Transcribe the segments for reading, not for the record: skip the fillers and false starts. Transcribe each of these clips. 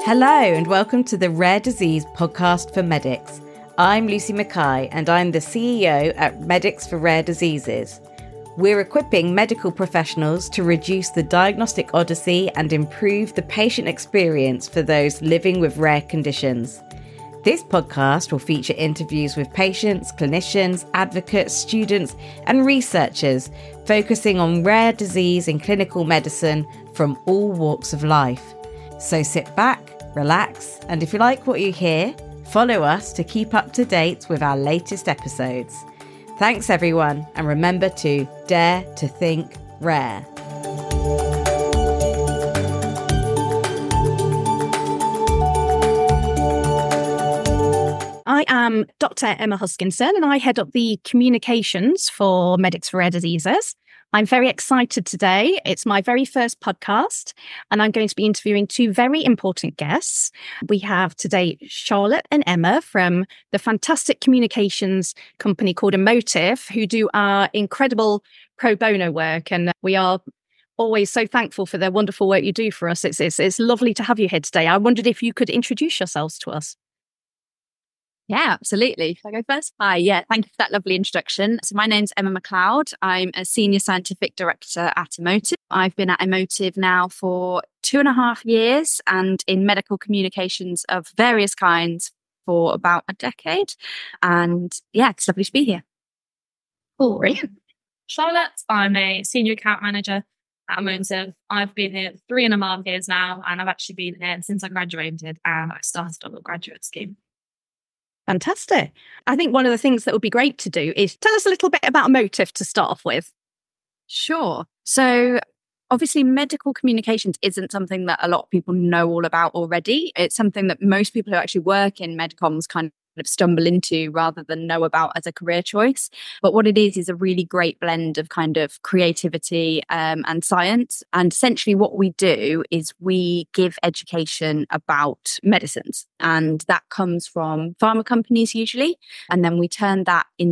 Hello and welcome to the Rare Disease Podcast for Medics. I'm Lucy Mackay and I'm the CEO at Medics for Rare Diseases. We're equipping medical professionals to reduce the diagnostic odyssey and improve the patient experience for those living with rare conditions. This podcast will feature interviews with patients, clinicians, advocates, students, and researchers focusing on rare disease in clinical medicine from all walks of life. So sit back, relax, and if you like what you hear, follow us to keep up to date with our latest episodes. Thanks everyone, and remember to dare to think rare. I am Dr. Emma Huskinson and I head up the communications for Medics for Rare Diseases. I'm very excited today. It's my very first podcast and I'm going to be interviewing two very important guests. We have today Charlotte and Emma from the fantastic communications company called Emotiv, who do our incredible pro bono work. And we are always so thankful for their wonderful work you do for us. It's lovely to have you here today. I wondered if you could introduce yourselves to us. Yeah, absolutely. Shall I go first? Hi, thank you for that lovely introduction. So my name's Emma McLeod. I'm a Senior Scientific Director at Emotiv. I've been at Emotiv now for 2.5 years and in medical communications of various kinds for about a decade. And it's lovely to be here. Cool. Brilliant. Charlotte, I'm a Senior Account Manager at Emotiv. I've been here 3.5 years now, and I've actually been here since I graduated and I started on the graduate scheme. Fantastic. I think one of the things that would be great to do is tell us a little bit about Emotiv to start off with. Sure. So obviously medical communications isn't something that a lot of people know all about already. It's something that most people who actually work in medcoms kind of stumble into rather than know about as a career choice. But what it is a really great blend of kind of creativity and science. And essentially what we do is we give education about medicines. And that comes from pharma companies usually. And then we turn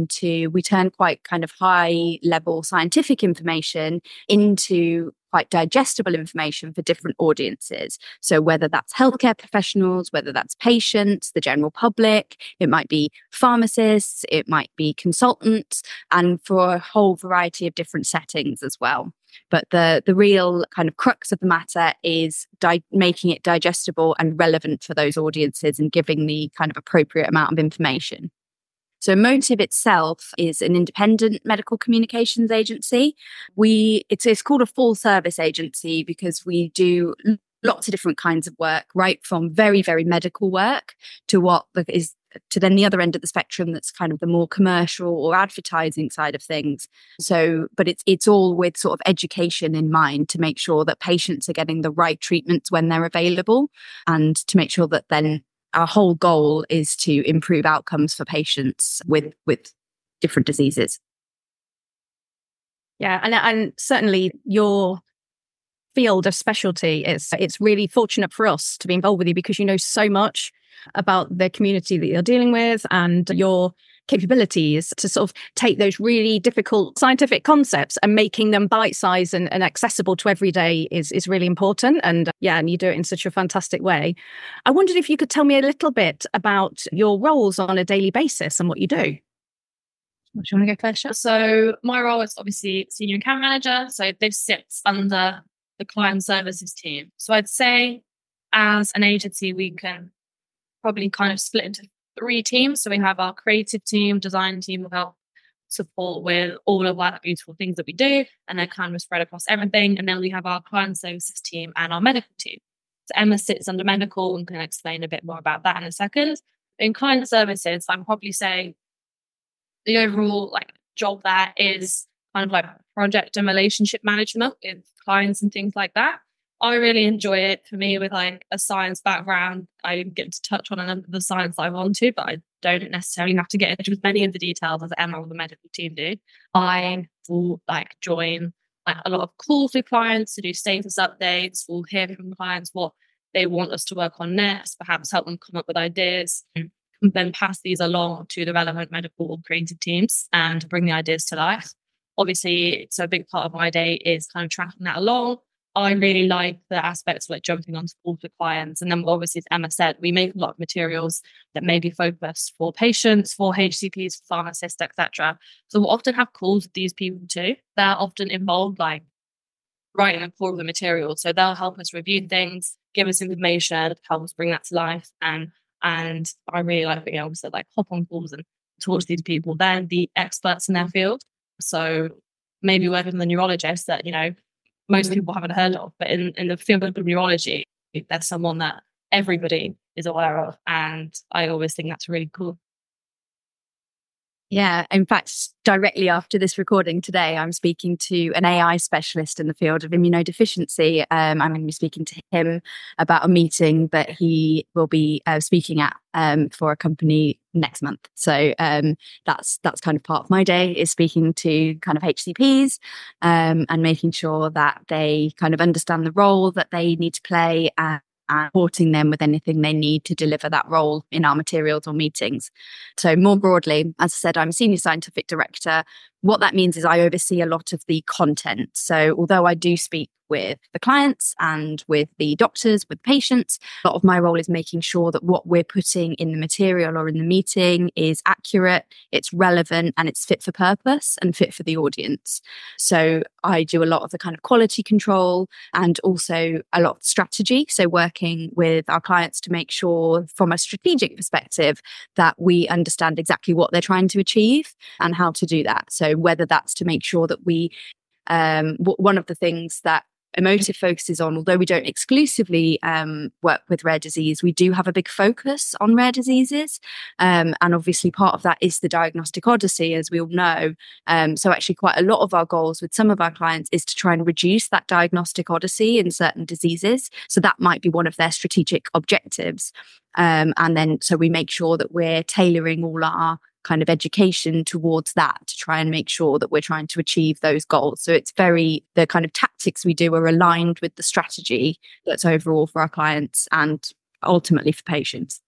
quite kind of high level scientific information into quite digestible information for different audiences. So whether that's healthcare professionals, whether that's patients, the general public, it might be pharmacists, it might be consultants, and for a whole variety of different settings as well. But the real kind of crux of the matter is making it digestible and relevant for those audiences and giving the kind of appropriate amount of information. So Emotiv itself is an independent medical communications agency. It's called a full service agency because we do lots of different kinds of work, right from very, very medical work to then the other end of the spectrum that's kind of the more commercial or advertising side of things. So, but it's all with sort of education in mind to make sure that patients are getting the right treatments when they're available and to make sure that then our whole goal is to improve outcomes for patients with different diseases. Yeah, and certainly your field of specialty it's really fortunate for us to be involved with you because you know so much about the community that you're dealing with and your capabilities to sort of take those really difficult scientific concepts and making them bite-sized and accessible to every day is really important. And you do it in such a fantastic way. I wondered if you could tell me a little bit about your roles on a daily basis and what you do. Do you want to go first? So my role is obviously Senior Account Manager. So this sits under the Client Services team. So I'd say as an agency, we can probably kind of split into 3 teams. So we have our creative team, design team will help support with all of our beautiful things that we do. And they're kind of spread across everything. And then we have our client services team and our medical team. So Emma sits under medical and can explain a bit more about that in a second. In client services, I'd probably say the overall job there is kind of like project and relationship management with clients and things like that. I really enjoy it. For me, with a science background, I get to touch on a number of the science I want to, but I don't necessarily have to get into as many of the details as Emma or the medical team do. I will join a lot of calls with clients to do status updates. We'll hear from clients what they want us to work on next, perhaps help them come up with ideas, and then pass these along to the relevant medical or creative teams and bring the ideas to life. Obviously, so a big part of my day is kind of tracking that along. I really like the aspects of like jumping onto calls with clients. And then obviously, as Emma said, we make a lot of materials that may be focused for patients, for HCPs, pharmacists, etc. So we'll often have calls with these people too. They're often involved like writing a core of the material. So they'll help us review things, give us information, help us bring that to life. And I really like being able to like hop on calls and talk to these people. They're the experts in their field. So maybe working with a neurologist that, most people haven't heard of, but in the field of neurology, that's someone that everybody is aware of. And I always think that's really cool. Yeah, in fact, directly after this recording today, I'm speaking to an AI specialist in the field of immunodeficiency. I'm going to be speaking to him about a meeting that he will be speaking at for a company next month. So that's kind of part of my day, is speaking to kind of HCPs and making sure that they kind of understand the role that they need to play and supporting them with anything they need to deliver that role in our materials or meetings. So more broadly, as I said, I'm a senior scientific director. What that means is I oversee a lot of the content. So although I do speak with the clients and with the doctors, with patients, a lot of my role is making sure that what we're putting in the material or in the meeting is accurate, it's relevant, and it's fit for purpose and fit for the audience. So I do a lot of the kind of quality control and also a lot of strategy. So working with our clients to make sure from a strategic perspective that we understand exactly what they're trying to achieve and how to do that. So whether that's to make sure that we, one of the things that Emotiv focuses on, although we don't exclusively work with rare disease, we do have a big focus on rare diseases. And obviously part of that is the diagnostic odyssey, as we all know. So actually quite a lot of our goals with some of our clients is to try and reduce that diagnostic odyssey in certain diseases. So that might be one of their strategic objectives. And then so we make sure that we're tailoring all our kind of education towards that to try and make sure that we're trying to achieve those goals. So it's the kind of tactics we do are aligned with the strategy that's overall for our clients and ultimately for patients.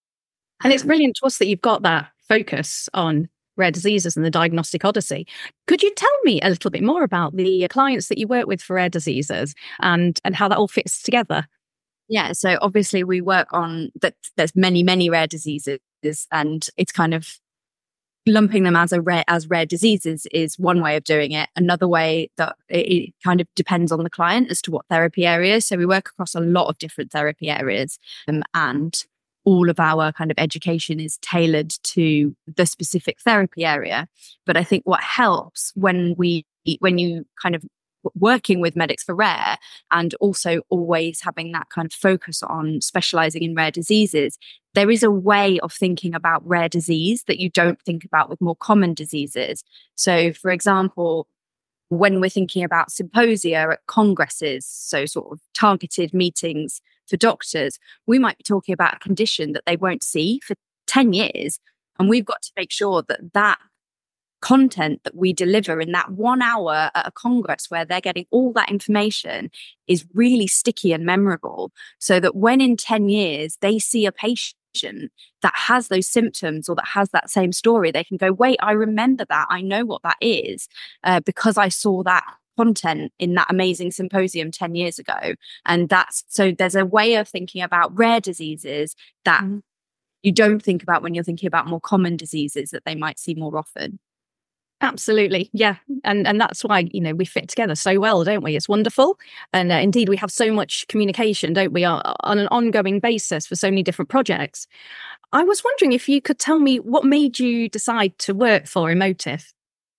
And it's brilliant to us that you've got that focus on rare diseases and the diagnostic odyssey. Could you tell me a little bit more about the clients that you work with for rare diseases and how that all fits together? Yeah, so obviously we work on that. There's many rare diseases, and it's kind of lumping them as rare diseases is one way of doing it. Another way that it kind of depends on the client as to what therapy area. So we work across a lot of different therapy areas, and all of our kind of education is tailored to the specific therapy area. But I think what helps when you kind of working with Medics for Rare and also always having that kind of focus on specializing in rare diseases, there is a way of thinking about rare disease that you don't think about with more common diseases. So, for example, when we're thinking about symposia at congresses, so sort of targeted meetings for doctors, we might be talking about a condition that they won't see for 10 years. And we've got to make sure that content that we deliver in that 1 hour at a congress where they're getting all that information is really sticky and memorable, so that when in 10 years they see a patient that has those symptoms or that has that same story, they can go, wait, I remember that. I know what that is because I saw that content in that amazing symposium 10 years ago. And so there's a way of thinking about rare diseases that you don't think about when you're thinking about more common diseases that they might see more often. Absolutely. Yeah. And that's why, we fit together so well, don't we? It's wonderful. And indeed, we have so much communication, don't we, on an ongoing basis for so many different projects. I was wondering if you could tell me what made you decide to work for Emotiv.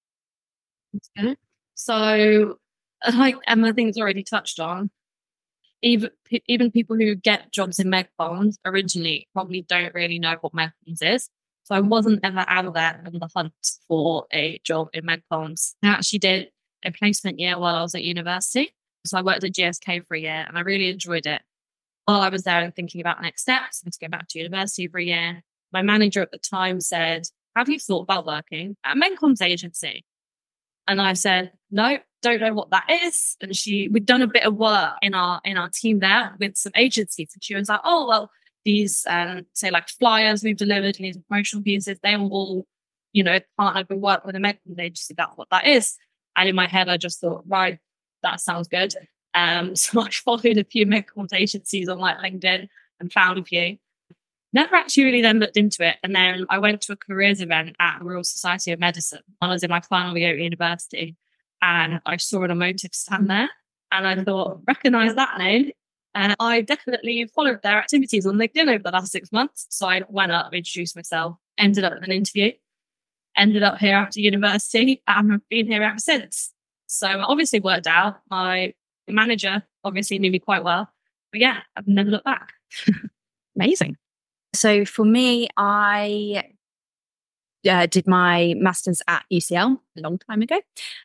Okay. So, like Emma, things already touched on, even people who get jobs in medcoms originally probably don't really know what medcoms is. So I wasn't ever out there on the hunt for a job in medcoms. I actually did a placement year while I was at university. So I worked at GSK for a year and I really enjoyed it. While I was there and thinking about next steps and to go back to university for a year, my manager at the time said, have you thought about working at a medcoms agency? And I said, no, don't know what that is. And we'd done a bit of work in our team there with some agencies. And she was like, oh, well, these, say like flyers we've delivered and these promotional pieces, they all, partnered with work with a medcoms agency. That's what that is. And in my head, I just thought, right, that sounds good. So I followed a few medical agencies on like LinkedIn and found a few. Never actually really then looked into it. And then I went to a careers event at the Royal Society of Medicine. I was in my final year at university and I saw an Emotiv stand there. And I thought, recognise that name. And I definitely followed their activities on LinkedIn over the last 6 months. So I went up, introduced myself, ended up with an interview, ended up here after university, and I've been here ever since. So it obviously worked out. My manager obviously knew me quite well. But yeah, I've never looked back. Amazing. So for me, I did my master's at UCL a long time ago.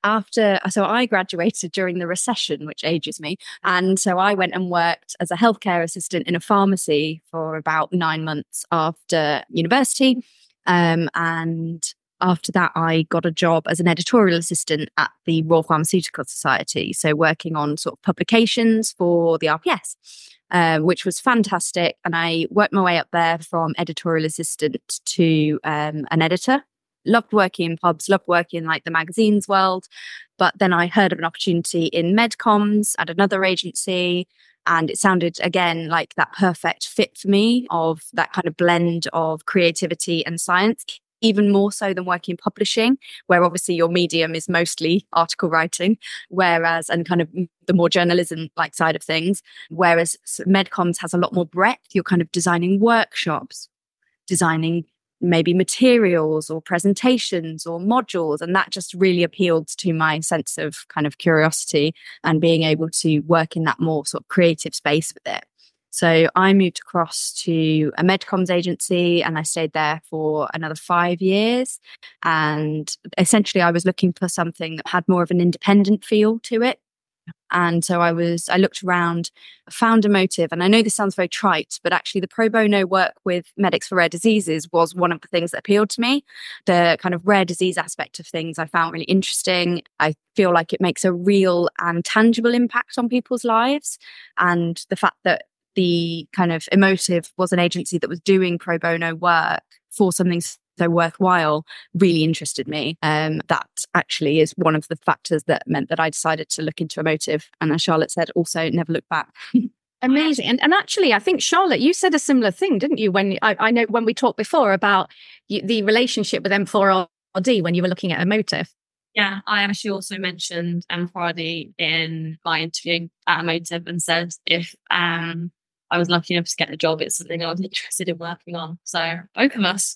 So I graduated during the recession, which ages me. And so I went and worked as a healthcare assistant in a pharmacy for about 9 months after university. And after that, I got a job as an editorial assistant at the Royal Pharmaceutical Society. So working on sort of publications for the RPS. Which was fantastic. And I worked my way up there from editorial assistant to an editor. Loved working in pubs, loved working in like the magazines world. But then I heard of an opportunity in Medcoms at another agency. And it sounded, again, like that perfect fit for me, of that kind of blend of creativity and science. Even more so than working in publishing, where obviously your medium is mostly article writing, and kind of the more journalism like side of things. Whereas Medcoms has a lot more breadth. You're kind of designing workshops, designing maybe materials or presentations or modules. And that just really appealed to my sense of kind of curiosity and being able to work in that more sort of creative space with it. So I moved across to a Medcoms agency and I stayed there for another 5 years. And essentially I was looking for something that had more of an independent feel to it. And so I looked around, found Emotiv, and I know this sounds very trite, but actually the pro bono work with Medics for Rare Diseases was one of the things that appealed to me. The kind of rare disease aspect of things I found really interesting. I feel like it makes a real and tangible impact on people's lives. And the fact that the kind of Emotiv was an agency that was doing pro bono work for something so worthwhile really interested me. That actually is one of the factors that meant that I decided to look into Emotiv. And as Charlotte said, also never look back. Amazing. And actually, I think, Charlotte, you said a similar thing, didn't you? When I know when we talked before about the relationship with M4RD when you were looking at Emotiv. Yeah, I actually also mentioned M4RD in my interview at Emotiv and said if I was lucky enough to get a job, it's something I was interested in working on. So both of us.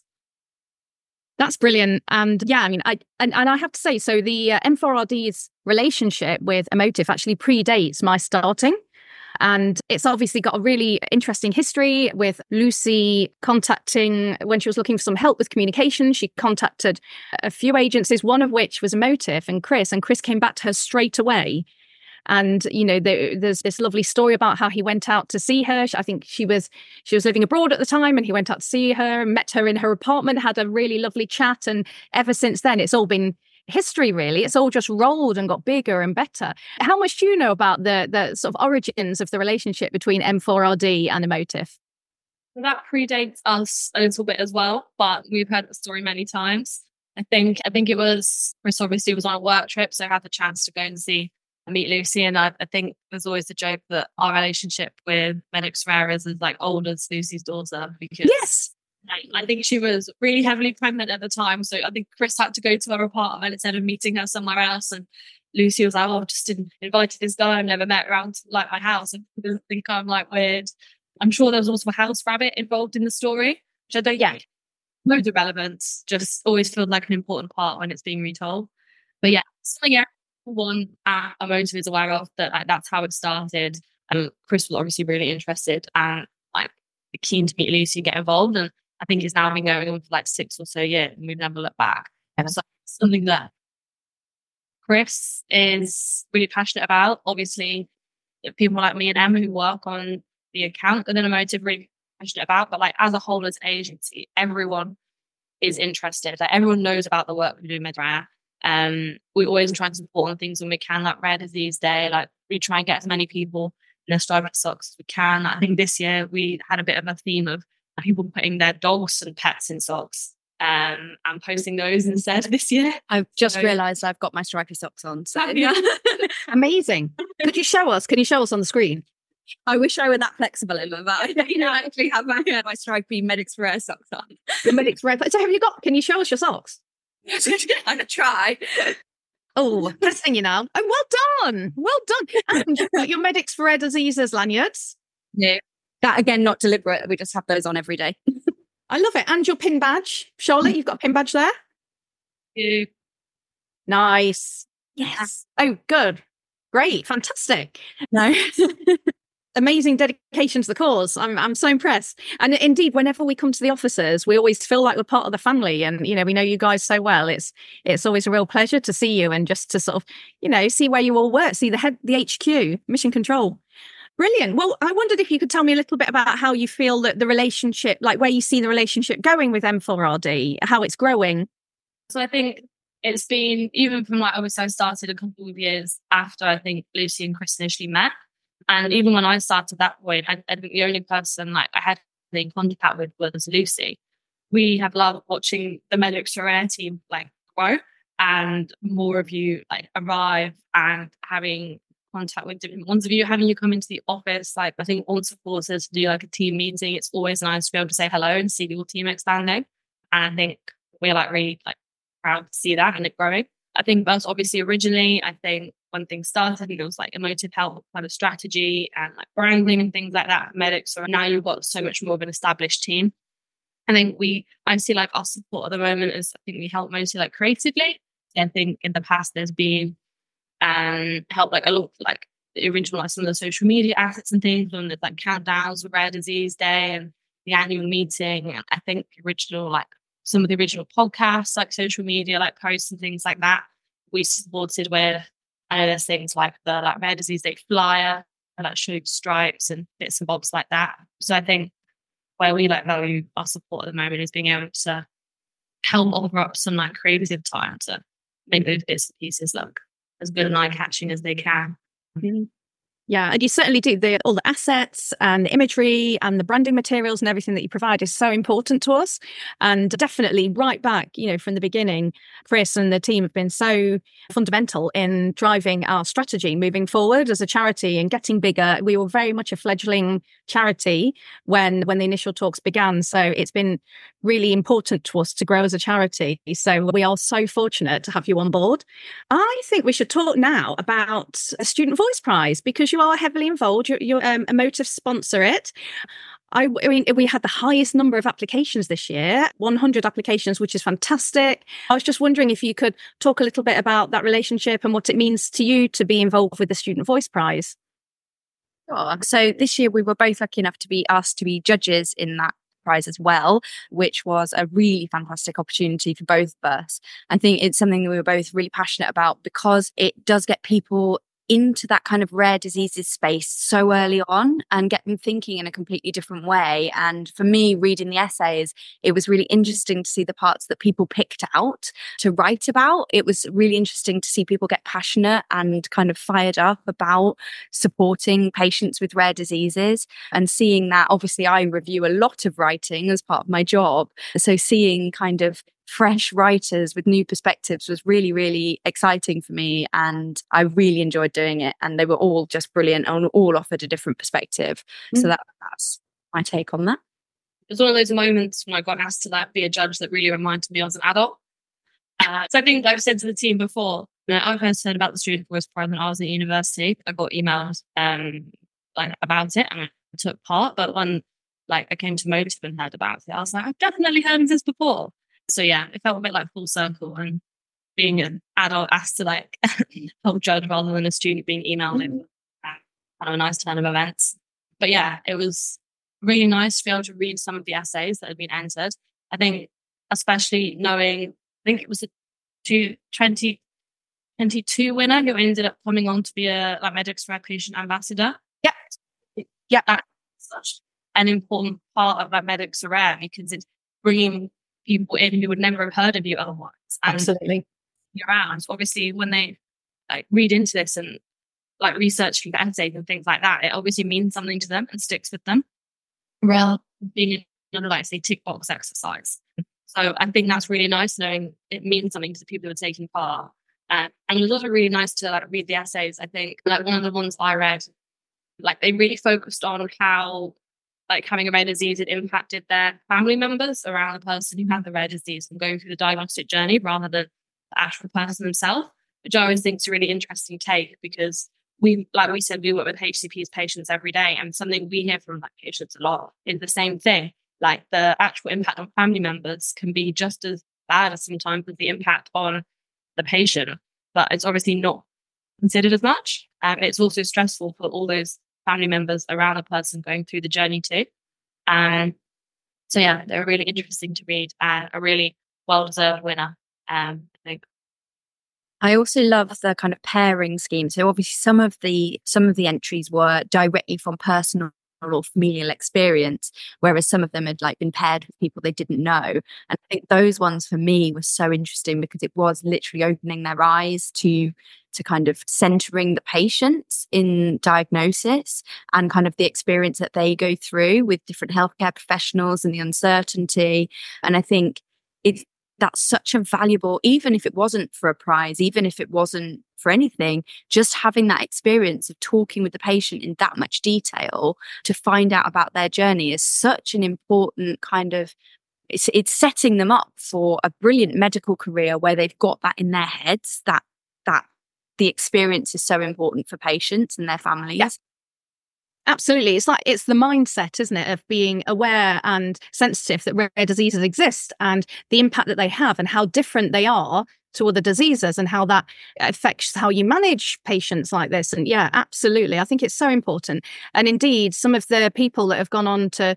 That's brilliant. And yeah, I mean, I have to say, so the M4RD's relationship with Emotiv actually predates my starting. And it's obviously got a really interesting history with Lucy contacting, when she was looking for some help with communication, she contacted a few agencies, one of which was Emotiv and Chris came back to her straight away. And, you know, there's this lovely story about how he went out to see her. I think she was living abroad at the time and he went out to see her, met her in her apartment, had a really lovely chat. And ever since then, it's all been history, really. It's all just rolled and got bigger and better. How much do you know about the sort of origins of the relationship between M4RD and Emotiv? Well, that predates us a little bit as well, but we've heard the story many times. I think it was, Chris obviously was on a work trip, so I had the chance to go and meet Lucy, and I think there's always the joke that our relationship with Medics for Rare is like old as Lucy's daughter, because yes, I think she was really heavily pregnant at the time, so I think Chris had to go to her apartment instead of meeting her somewhere else, and Lucy was like, "Oh, I've just invited this guy I've never met around like my house, and he doesn't think I'm like weird." I'm sure there was also a house rabbit involved in the story, which I don't think loads of relevance, just always feel like an important part when it's being retold. But yeah, something one at Emotiv is aware of that, like, that's how it started. And Chris was obviously really interested and like keen to meet Lucy and get involved. And I think it's now been going on for like 6 or so years and we've never looked back. And so it's something that Chris is really passionate about. Obviously, people like me and Emma who work on the account and then Emotiv really passionate about, but like as a whole, as an agency, everyone is interested. Like everyone knows about the work we do in MedRare. We always try and support on things when we can, like Rare Disease Day. Like we try and get as many people in their Striped socks as we can. I think this year we had a bit of a theme of people putting their dogs and pets in socks and posting those instead this year. I've just realised I've got my stripy socks on. So yeah. Amazing. Could you show us? Can you show us on the screen? I wish I were that flexible in that. I don't actually have my stripy Medics for Air socks on. The Medics Red. So can you show us your socks? I'm gonna try. Oh, testing you now. Oh, well done. Well done. And you've got your Medics for Rare Diseases lanyards. No. That again, not deliberate. We just have those on every day. I love it. And your pin badge. Charlotte, you've got a pin badge there? You. Nice. Yes. Oh, good. Great. Fantastic. No. Amazing dedication to the cause. I'm so impressed. And indeed, whenever we come to the offices, we always feel like we're part of the family. And, we know you guys so well. It's always a real pleasure to see you and just to sort of, see where you all work, see the HQ, mission control. Brilliant. Well, I wondered if you could tell me a little bit about how you feel that the relationship, like where you see the relationship going with M4RD, how it's growing. So I think it's been, even from obviously I started a couple of years after I think Lucy and Chris initially met. And even when I started that point, I think the only person I had in contact with was Lucy. We have loved watching the Medics for Rare team grow, and more of you arrive and having contact with different ones of you, having you come into the office. I think once a quarter to do a team meeting, it's always nice to be able to say hello and see your team expanding. And I think we're really proud to see that and it growing. I think that's obviously originally, I think when things started, I think it was emotive health kind of strategy and branding and things like that. Medics, so now you've got so much more of an established team. I think I see our support at the moment is, I think we help mostly creatively. I think in the past there's been help a lot the original some of the social media assets and things, and the countdowns of Rare Disease Day and the annual meeting. And I think original some of the original podcasts, social media, posts and things like that, we supported with. I know there's things like the Rare Disease Day flyer, and showing stripes and bits and bobs like that. So I think where we value our support at the moment is being able to help offer up some creative time to make those bits and pieces look as good and eye-catching as they can. Mm-hmm. Yeah, and you certainly do. All the assets and the imagery and the branding materials and everything that you provide is so important to us. And definitely right back, from the beginning, Chris and the team have been so fundamental in driving our strategy moving forward as a charity and getting bigger. We were very much a fledgling charity when the initial talks began. So it's been really important to us to grow as a charity. So we are so fortunate to have you on board. I think we should talk now about a Student Voice Prize, because you are heavily involved. You're Emotive sponsor it. I mean, we had the highest number of applications this year, 100 applications, which is fantastic. I was just wondering if you could talk a little bit about that relationship and what it means to you to be involved with the Student Voice Prize. Sure. So this year we were both lucky enough to be asked to be judges in that prize as well, which was a really fantastic opportunity for both of us. I think it's something that we were both really passionate about because it does get people into that kind of rare diseases space so early on and get them thinking in a completely different way. And for me, reading the essays, it was really interesting to see the parts that people picked out to write about. It was really interesting to see people get passionate and kind of fired up about supporting patients with rare diseases, and seeing that. Obviously, I review a lot of writing as part of my job. So seeing kind of fresh writers with new perspectives was really, really exciting for me, and I really enjoyed doing it. And they were all just brilliant and all offered a different perspective. So that's my take on that. It was one of those moments when I got asked to be a judge that really reminded me as an adult. So I think I've said to the team before, I first heard about the Student Voice Prize when I was at university. I got emails about it and I took part, but when I came to Motive and heard about it, I was I've definitely heard of this before. So yeah, it felt a bit full circle, and being an adult asked to help judge rather than a student being emailed in. Kind of a nice turn of events. But yeah, it was really nice to be able to read some of the essays that had been entered. I think especially knowing, I think it was a 2022 winner who ended up coming on to be a Medics for Rare Patient ambassador. Yeah, that's such an important part of Medics for Rare, because it's bringing people in who would never have heard of you otherwise. Absolutely. Around. Obviously, when they read into this and research the essays and things like that, it obviously means something to them and sticks with them, rather than being another say tick box exercise. So I think that's really nice, knowing it means something to the people who are taking part. And it was also really nice to read the essays. I think one of the ones I read, they really focused on how having a rare disease had impacted their family members around the person who had the rare disease and going through the diagnostic journey rather than the actual person themselves, which I always think is a really interesting take, because we said, we work with HCPs patients every day, and something we hear from patients a lot is the same thing. The actual impact on family members can be just as bad as sometimes as the impact on the patient, but it's obviously not considered as much. It's also stressful for all those family members around a person going through the journey too. So yeah, they're really interesting to read and a really well-deserved winner, I think. I also love the kind of pairing scheme. So obviously some of the entries were directly from personal or familial experience, whereas some of them had been paired with people they didn't know. And I think those ones for me were so interesting because it was literally opening their eyes to kind of centering the patients in diagnosis and kind of the experience that they go through with different healthcare professionals and the uncertainty. And I think that's such a valuable, even if it wasn't for a prize, even if it wasn't for anything, just having that experience of talking with the patient in that much detail to find out about their journey is such an important kind of, it's setting them up for a brilliant medical career where they've got that in their heads, that the experience is so important for patients and their families. Yeah. Absolutely. It's the mindset, isn't it, of being aware and sensitive that rare diseases exist and the impact that they have and how different they are to other diseases and how that affects how you manage patients like this. And yeah, absolutely. I think it's so important. And indeed, some of the people that have gone on to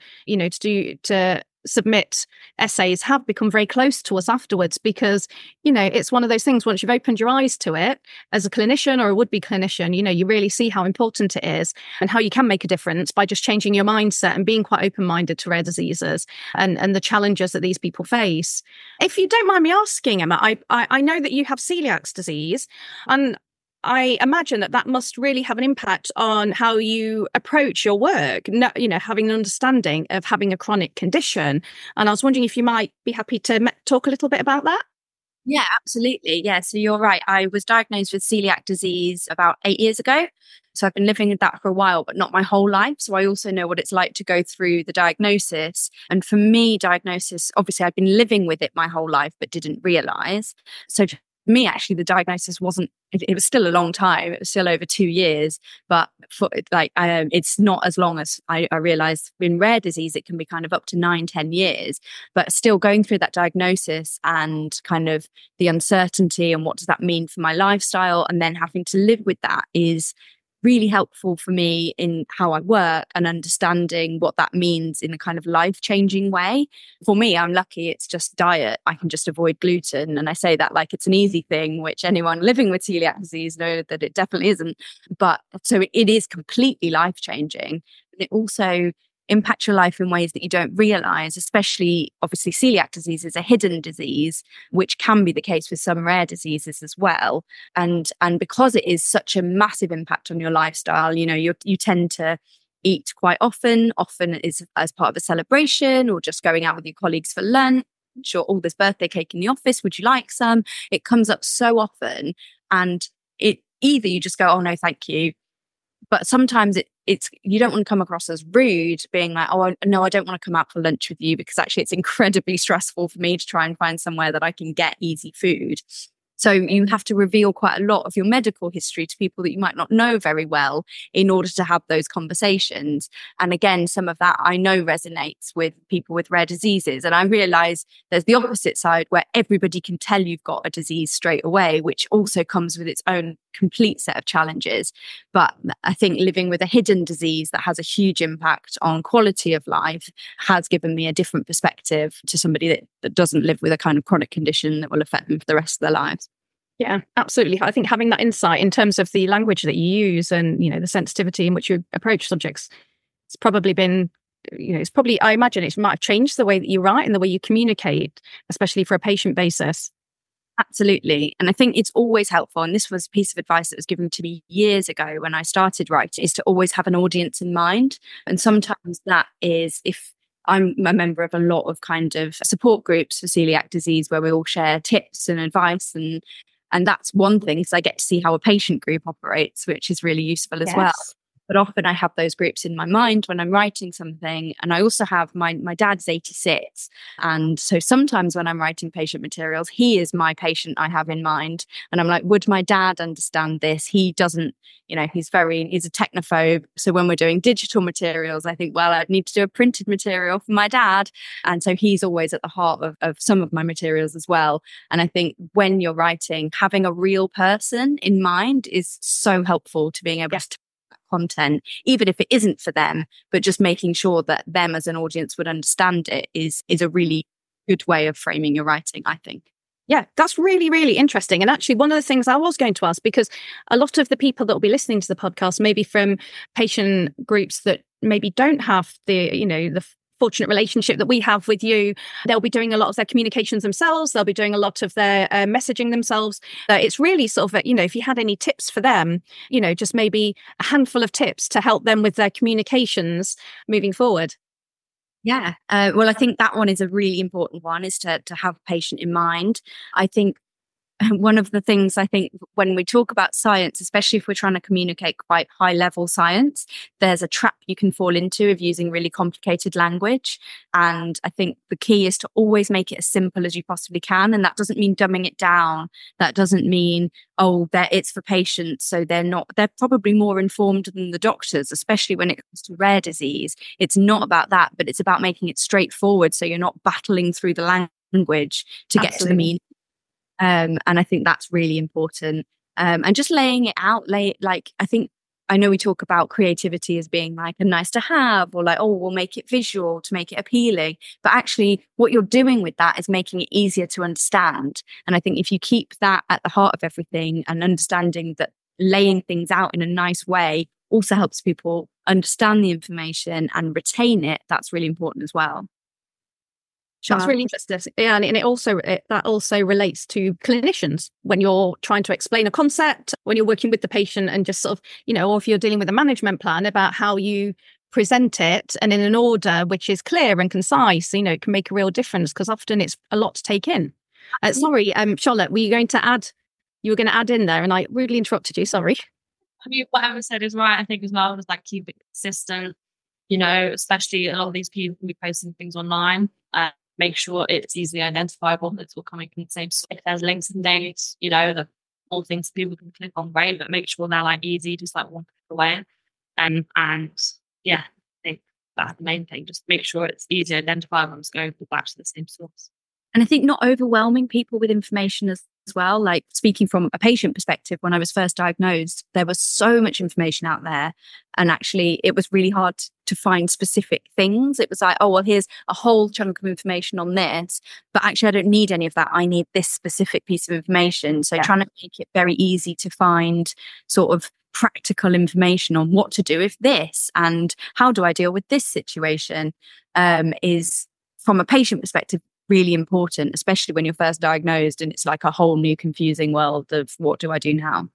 submit essays have become very close to us afterwards, because it's one of those things, once you've opened your eyes to it as a clinician or a would-be clinician, you really see how important it is and how you can make a difference by just changing your mindset and being quite open-minded to rare diseases and the challenges that these people face. If you don't mind me asking, Emma, I know that you have celiac disease, and I imagine that must really have an impact on how you approach your work, having an understanding of having a chronic condition. And I was wondering if you might be happy to talk a little bit about that. Yeah, absolutely. Yeah, so you're right. I was diagnosed with celiac disease about 8 years ago. So I've been living with that for a while, but not my whole life. So I also know what it's like to go through the diagnosis. And for me, diagnosis, obviously I've been living with it my whole life, but didn't realize. So for me, actually, the diagnosis it was still a long time. It was still over 2 years, but it's not as long as I realized in rare disease, it can be kind of up to 9-10 years, but still going through that diagnosis and kind of the uncertainty and what does that mean for my lifestyle, and then having to live with that is really helpful for me in how I work and understanding what that means in a kind of life-changing way. For me, I'm lucky it's just diet. I can just avoid gluten. And I say that like it's an easy thing, which anyone living with celiac disease know that it definitely isn't. But so it is completely life-changing. And it also impact your life in ways that you don't realize, especially obviously celiac disease is a hidden disease, which can be the case with some rare diseases as well. And because it is such a massive impact on your lifestyle, you tend to eat quite often is as part of a celebration or just going out with your colleagues for lunch or there's birthday cake in the office. Would you like some? It comes up so often, and it either you just go, oh no, thank you. But sometimes it's you don't want to come across as rude, being like, oh, no, I don't want to come out for lunch with you, because actually it's incredibly stressful for me to try and find somewhere that I can get easy food. So you have to reveal quite a lot of your medical history to people that you might not know very well in order to have those conversations. And again, some of that I know resonates with people with rare diseases. And I realize there's the opposite side where everybody can tell you've got a disease straight away, which also comes with its own complete set of challenges. But I think living with a hidden disease that has a huge impact on quality of life has given me a different perspective to somebody that doesn't live with a kind of chronic condition that will affect them for the rest of their lives. Yeah, absolutely. I think having that insight in terms of the language that you use and, the sensitivity in which you approach subjects, it's probably been, I imagine it might have changed the way that you write and the way you communicate, especially for a patient basis. Absolutely. And I think it's always helpful. And this was a piece of advice that was given to me years ago when I started writing, is to always have an audience in mind. And sometimes that is if I'm a member of a lot of kind of support groups for celiac disease where we all share tips and advice. And And that's one thing, because I get to see how a patient group operates, which is really useful as well. But often I have those groups in my mind when I'm writing something. And I also have my dad's 86. And so sometimes when I'm writing patient materials, he is my patient I have in mind. And I'm like, would my dad understand this? He doesn't, he's a technophobe. So when we're doing digital materials, I think, well, I'd need to do a printed material for my dad. And so he's always at the heart of some of my materials as well. And I think when you're writing, having a real person in mind is so helpful to being able to content, even if it isn't for them, but just making sure that them as an audience would understand it is a really good way of framing your writing, I think. Yeah, that's really, really interesting. And actually, one of the things I was going to ask, because a lot of the people that will be listening to the podcast, maybe from patient groups that maybe don't have the fortunate relationship that we have with you, they'll be doing a lot of their communications themselves. They'll be doing a lot of their messaging themselves. It's really sort of, if you had any tips for them, just maybe a handful of tips to help them with their communications moving forward. Yeah. Well, I think that one is a really important one, is to have a patient in mind. I think one of the things when we talk about science, especially if we're trying to communicate quite high level science, there's a trap you can fall into of using really complicated language. And I think the key is to always make it as simple as you possibly can. And that doesn't mean dumbing it down. That doesn't mean, it's for patients, so they're probably more informed than the doctors, especially when it comes to rare disease. It's not about that, but it's about making it straightforward, so you're not battling through the language to get to the meaning. And I think that's really important. And just laying it out, I know we talk about creativity as being like a nice to have, or we'll make it visual to make it appealing. But actually what you're doing with that is making it easier to understand. And I think if you keep that at the heart of everything, and understanding that laying things out in a nice way also helps people understand the information and retain it, that's really important as well. That's really interesting. Yeah, and that also relates to clinicians when you're trying to explain a concept, when you're working with the patient, and just sort of, or if you're dealing with a management plan, about how you present it and in an order which is clear and concise. It can make a real difference, because often it's a lot to take in. Sorry, Charlotte, you were going to add in there, and I rudely interrupted you. Sorry. I mean, what Emma said is right, I think, as well, is keep it consistent. Especially a lot of these people will be posting things online. Make sure it's easily identifiable, it's all coming from the same source. If there's links and things, the all things people can click on, great, but make sure they're easy, just one click away. And yeah, I think that's the main thing. Just make sure it's easy to identify when it's going back to the same source. And I think not overwhelming people with information as well. Speaking from a patient perspective, when I was first diagnosed, there was so much information out there. And actually, it was really hard to find specific things. It was here's a whole chunk of information on this, but actually I don't need any of that. I need this specific piece of information. So trying to make it very easy to find sort of practical information on what to do with this and how do I deal with this situation is, from a patient perspective, really important, especially when you're first diagnosed and it's a whole new confusing world of what do I do now.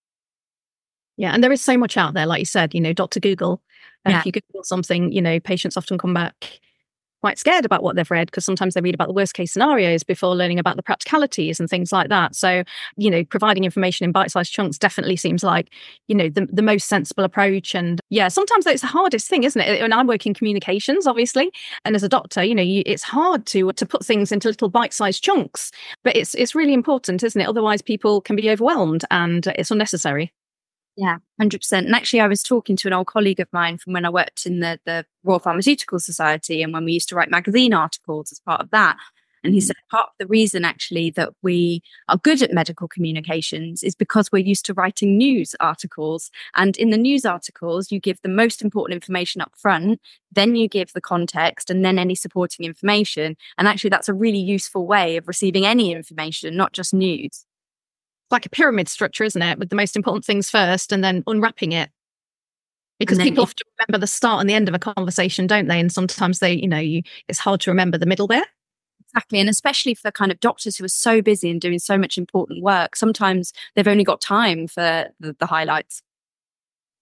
Yeah, and there is so much out there, like you said, Dr. Google. If you Google something, patients often come back quite scared about what they've read, because sometimes they read about the worst case scenarios before learning about the practicalities and things like that. So, providing information in bite-sized chunks definitely seems like, the most sensible approach. And yeah, sometimes it's the hardest thing, isn't it? When I work in communications, obviously, and as a doctor, it's hard to put things into little bite-sized chunks, but it's really important, isn't it? Otherwise people can be overwhelmed and it's unnecessary. Yeah, 100%. And actually, I was talking to an old colleague of mine from when I worked in the Royal Pharmaceutical Society, and when we used to write magazine articles as part of that. And he said part of the reason actually that we are good at medical communications is because we're used to writing news articles. And in the news articles, you give the most important information up front, then you give the context, and then any supporting information. And actually, that's a really useful way of receiving any information, not just news. Like a pyramid structure, isn't it? With the most important things first and then unwrapping it. Because people often remember the start and the end of a conversation, don't they? And sometimes it's hard to remember the middle bit. Exactly. And especially for kind of doctors who are so busy and doing so much important work, sometimes they've only got time for the highlights.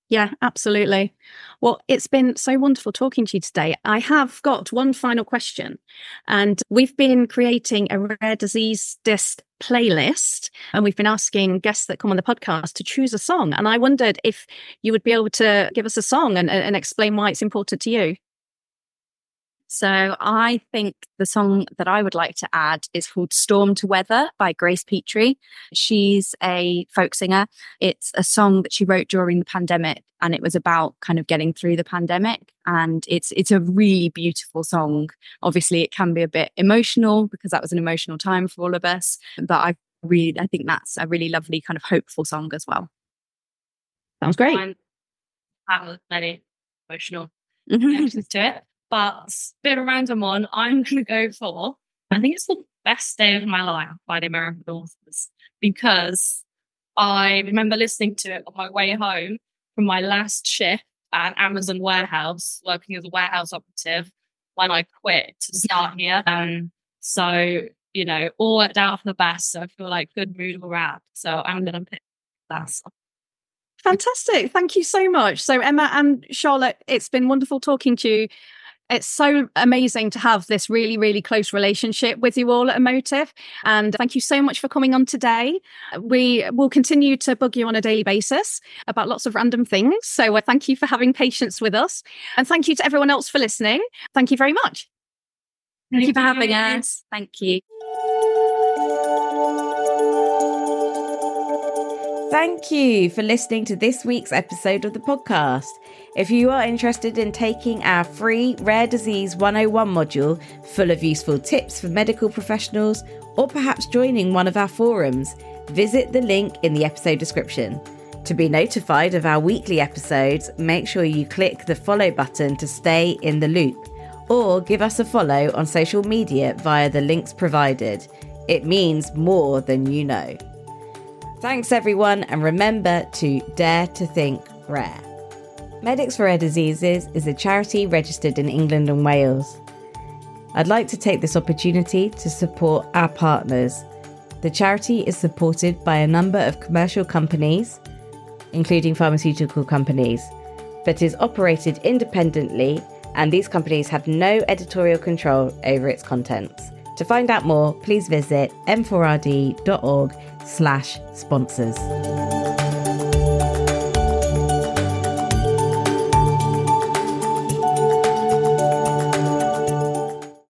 Yeah, absolutely. Well, it's been so wonderful talking to you today. I have got one final question, and we've been creating a rare disease disc playlist, and we've been asking guests that come on the podcast to choose a song. And I wondered if you would be able to give us a song and explain why it's important to you. So I think the song that I would like to add is called Storm to Weather by Grace Petrie. She's a folk singer. It's a song that she wrote during the pandemic, and it was about kind of getting through the pandemic. And it's a really beautiful song. Obviously, it can be a bit emotional because that was an emotional time for all of us. But I think that's a really lovely kind of hopeful song as well. Sounds great. I have many emotional connections to it. But a bit of a random one, I'm going to go for, I think it's the Best Day of My Life by the American Authors, because I remember listening to it on my way home from my last shift at Amazon warehouse, working as a warehouse operative when I quit to start here. So, you know, all worked out for the best. So I feel like good mood all around. So I'm going to pick that song. Fantastic. Thank you so much. So Emma and Charlotte, it's been wonderful talking to you. It's so amazing to have this really, really close relationship with you all at Emotive. And thank you so much for coming on today. We will continue to bug you on a daily basis about lots of random things. So thank you for having patience with us. And thank you to everyone else for listening. Thank you very much. Thank you for having us. Thank you. Thank you for listening to this week's episode of the podcast. If you are interested in taking our free Rare Disease 101 module full of useful tips for medical professionals, or perhaps joining one of our forums, visit the link in the episode description. To be notified of our weekly episodes, make sure you click the follow button to stay in the loop, or give us a follow on social media via the links provided. It means more than you know. Thanks everyone, and remember to dare to think rare. Medics for Rare Diseases is a charity registered in England and Wales. I'd like to take this opportunity to support our partners. The charity is supported by a number of commercial companies, including pharmaceutical companies, but is operated independently, and these companies have no editorial control over its contents. To find out more, please visit m4rd.org/sponsors.